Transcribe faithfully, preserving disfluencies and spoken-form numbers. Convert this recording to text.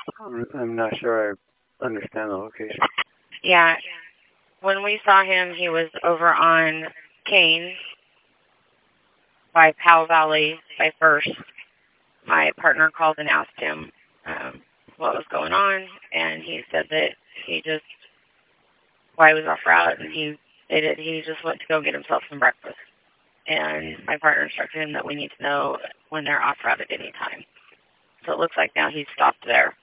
I'm I'm not sure I understand the location. Yeah. When we saw him, he was over on Kane by Powell Valley by First. My partner called and asked him um, what was going on, and he said that he just, why he was off route, and he stated he just went to go get himself some breakfast. And my partner instructed him that we need to know when they're off route at any time. So it looks like now he's stopped there.